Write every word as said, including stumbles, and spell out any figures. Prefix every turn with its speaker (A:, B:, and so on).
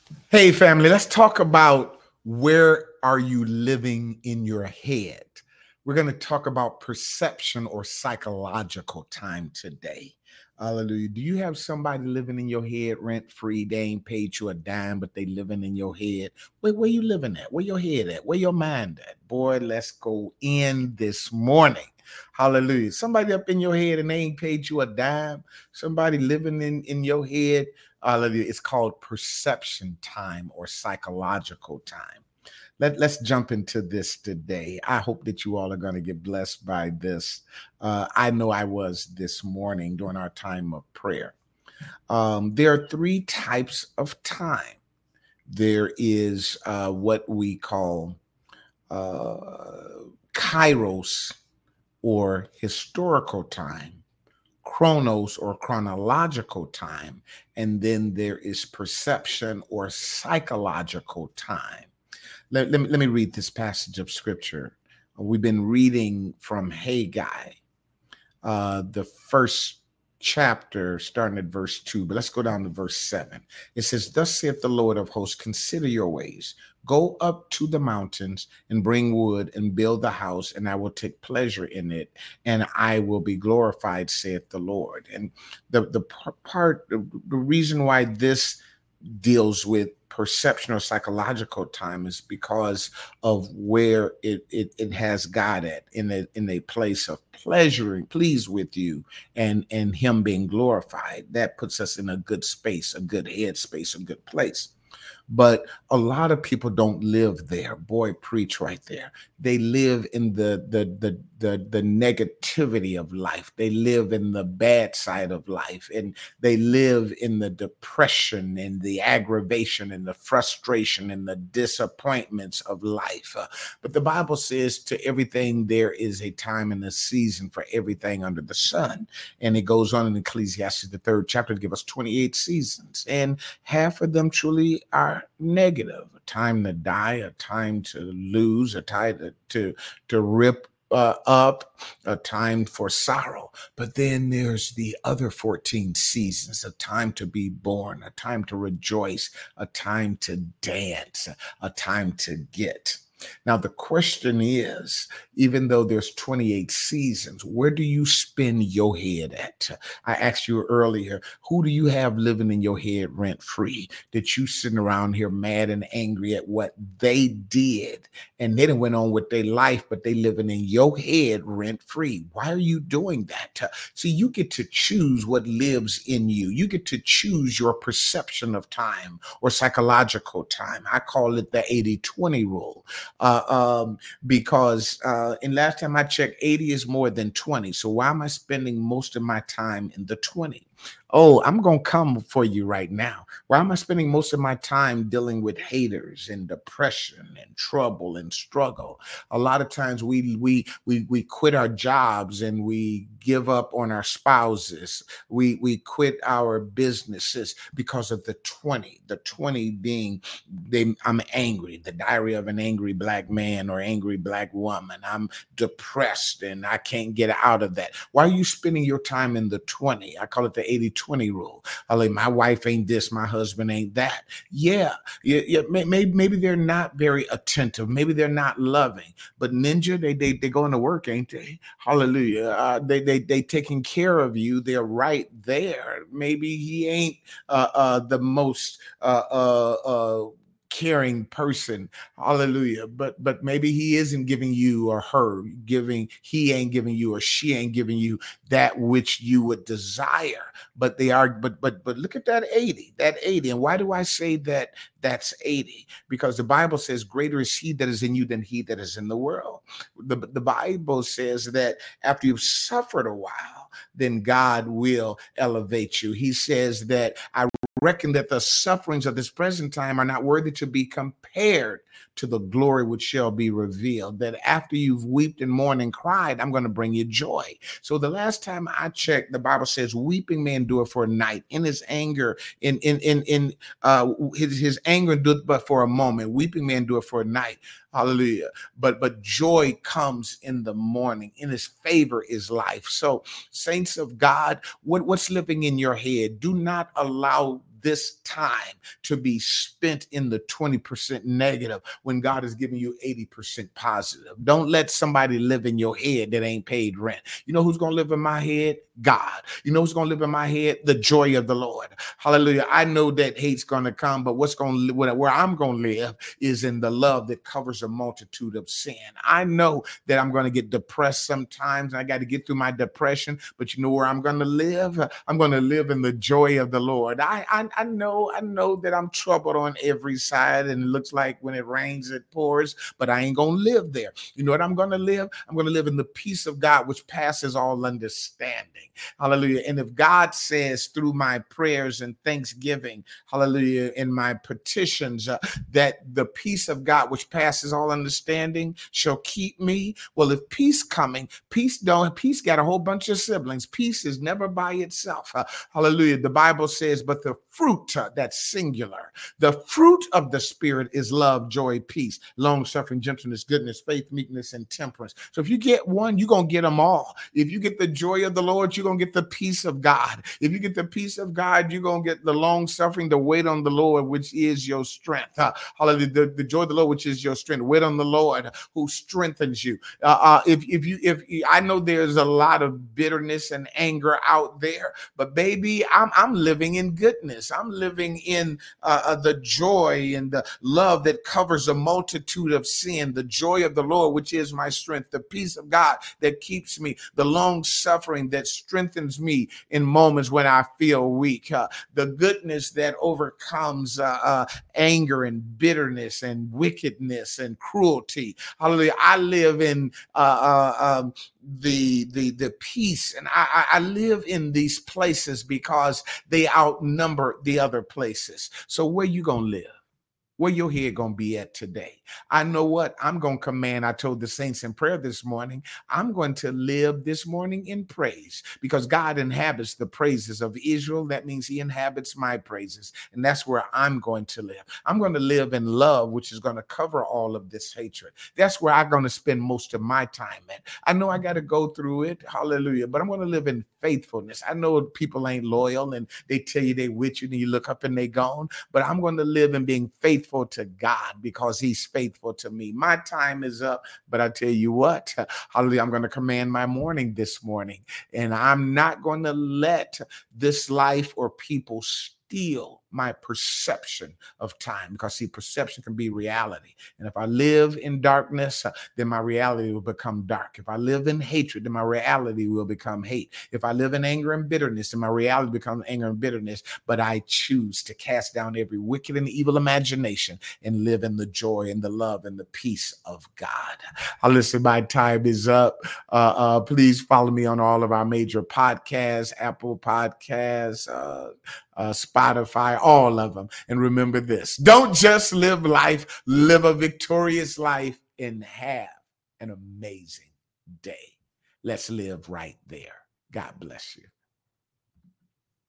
A: Hey, family, let's talk about where are you living in your head. We're going to talk about perception or psychological time today. Hallelujah. Do you have somebody living in your head rent free? They ain't paid you a dime, but they living in your head. Where, where you living at? Where your head at? Where your mind at? Boy, let's go in this morning. Hallelujah. Somebody up in your head and they ain't paid you a dime. Somebody living in, in your head. Hallelujah. It's called perception time or psychological time. Let, let's jump into this today. I hope that you all are going to get blessed by this. Uh, I know I was this morning during our time of prayer. Um, there are three types of time. There is uh, what we call uh, kairos or historical time, chronos or chronological time, and then there is perception or psychological time. Let, let, me, let me read this passage of scripture. We've been reading from Haggai, uh, the first chapter, starting at verse two, but let's go down to verse seven. It says, "Thus saith the Lord of hosts, consider your ways. Go up to the mountains and bring wood and build the house, and I will take pleasure in it, and I will be glorified, saith the Lord." And the, the part, the, the reason why this deals with perception or psychological time is because of where it, it it has God at in a in a place of pleasure and pleased with you and and him being glorified. That puts us in a good space, a good head space, a good place. But a lot of people don't live there. Boy, preach right there. They live in the the the the, the negativity of life. They live in the bad side of life, and they live in the depression and the aggravation and the frustration and the disappointments of life. Uh, but the Bible says, to everything there is a time and a season for everything under the sun. And it goes on in Ecclesiastes, the third chapter, to give us twenty-eight seasons. And half of them truly are negative: a time to die, a time to lose, a time to to, to rip uh, up, a time for sorrow. But then there's the other fourteen seasons: a time to be born, a time to rejoice, a time to dance, a time to get. Now, the question is, even though there's twenty-eight seasons, where do you spend your head at? I asked you earlier, who do you have living in your head rent free? That you sitting around here mad and angry at what they did, and they done went on with their life, but they living in your head rent free. Why are you doing that? See, you get to choose what lives in you. You get to choose your perception of time or psychological time. I call it the eighty twenty rule. Uh, um, because uh, in last time I checked, eighty is more than twenty. So why am I spending most of my time in the twenty? Oh, I'm going to come for you right now. Why am I spending most of my time dealing with haters and depression and trouble and struggle? A lot of times we we we we quit our jobs and we give up on our spouses. We we quit our businesses because of the twenty. The twenty being, they, I'm angry, the diary of an angry black man or angry black woman. I'm depressed and I can't get out of that. Why are you spending your time in the twenty? I call it the eighty twenty rule. I like, my wife ain't this, my husband ain't that. Yeah, yeah, yeah, maybe, maybe they're not very attentive. Maybe they're not loving. But Ninja, they they they going to work, ain't they? Hallelujah. Uh, they they they taking care of you. They're right there. Maybe he ain't uh, uh, the most uh, uh, uh, caring person, hallelujah, but but maybe he isn't giving you or her giving he ain't giving you or she ain't giving you that which you would desire. But they are, but but but look at that eighty, that eighty. And why do I say that that's eighty? Because the Bible says, greater is he that is in you than he that is in the world. The, the Bible says that after you've suffered a while, then God will elevate you. He says that I reckon that the sufferings of this present time are not worthy to be compared to the glory which shall be revealed. That after you've wept and mourned and cried, I'm going to bring you joy. So the last time I checked, the Bible says, weeping may endure for a night. In his anger, in in in in uh, his his anger endureth but for a moment. Weeping may endure for a night. Hallelujah. But but joy comes in the morning. In his favor is life. So, saints of God, what, what's living in your head? Do not allow this time to be spent in the twenty percent negative when God is giving you eighty percent positive. Don't let somebody live in your head that ain't paid rent. You know who's going to live in my head? God. You know who's going to live in my head? The joy of the Lord. Hallelujah. I know that hate's going to come, but what's going to where I'm going to live is in the love that covers a multitude of sin. I know that I'm going to get depressed sometimes, and I got to get through my depression, but you know where I'm going to live? I'm going to live in the joy of the Lord. I, I, I know, I know that I'm troubled on every side, and it looks like when it rains, it pours, but I ain't going to live there. You know what I'm going to live? I'm going to live in the peace of God, which passes all understanding. Hallelujah. And if God says through my prayers and thanksgiving, hallelujah, in my petitions, uh, that the peace of God, which passes all understanding, shall keep me. Well, if peace coming, peace don't, peace got a whole bunch of siblings. Peace is never by itself. Uh, hallelujah. The Bible says, but the fruit, uh, that's singular. The fruit of the Spirit is love, joy, peace, long suffering, gentleness, goodness, faith, meekness, and temperance. So if you get one, you're going to get them all. If you get the joy of the Lord, you're going to get the peace of God. If you get the peace of God, you're going to get the long suffering, the wait on the Lord, which is your strength. Uh, hallelujah. The, the joy of the Lord, which is your strength. Wait on the Lord who strengthens you. Uh, uh, if, if you, if I know there's a lot of bitterness and anger out there, but baby, I'm, I'm living in goodness. I'm living in uh, uh, the joy and the love that covers a multitude of sin, the joy of the Lord, which is my strength, the peace of God that keeps me, the long suffering that strengthens me in moments when I feel weak, uh, the goodness that overcomes uh, uh, anger and bitterness and wickedness and cruelty. Hallelujah. I live in uh, uh, um, the the the peace, and I, I live in these places because they outnumber the other places. So where you gonna live? Where your head gonna be at today? I know what I'm gonna command. I told the saints in prayer this morning, I'm going to live this morning in praise because God inhabits the praises of Israel. That means he inhabits my praises, and that's where I'm going to live. I'm going to live in love, which is going to cover all of this hatred. That's where I'm going to spend most of my time at. I know I got to go through it, hallelujah, but I'm going to live in faithfulness. I know people ain't loyal and they tell you they with you and you look up and they gone, but I'm going to live in being faithful to God because he's faithful to me. My time is up, but I tell you what, hallelujah, I'm going to command my morning this morning, and I'm not going to let this life or people steal my perception of time, because see, perception can be reality. And if I live in darkness, uh, then my reality will become dark. If I live in hatred, then my reality will become hate. If I live in anger and bitterness, then my reality becomes anger and bitterness. But I choose to cast down every wicked and evil imagination and live in the joy and the love and the peace of God. I listen, my time is up. Uh, uh, please follow me on all of our major podcasts, Apple Podcasts, uh, uh, Spotify, all of them. And remember this, don't just live life, live a victorious life and have an amazing day. Let's live right there. God bless you.